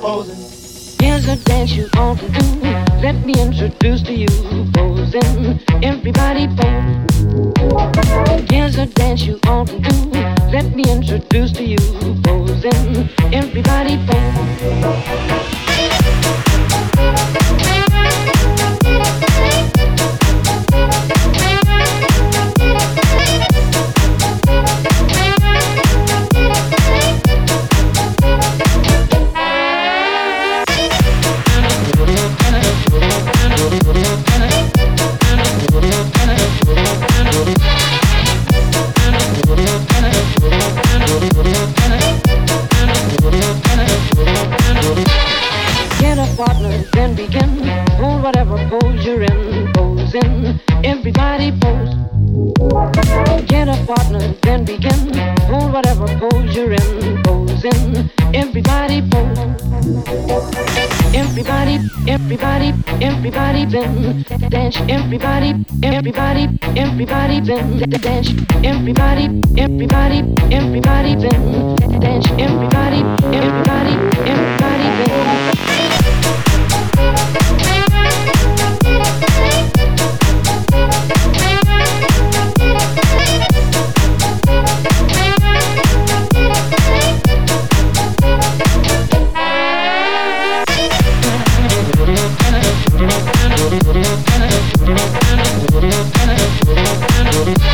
Here's a dance you ought to do. Let me introduce to you posing. Everybody pose. Here's a dance you ought to do. Let me introduce to you posing. Everybody pose. Get a partner, then begin. Hold whatever pose you're in. Pose in, everybody pose. Get a partner, then begin. Hold whatever pose you're in. Pose in, everybody pose. Everybody, everybody, everybody then dance. Everybody, everybody, everybody then dance. Everybody, everybody, everybody then dance. Everybody, everybody, everybody then. We'll be right back.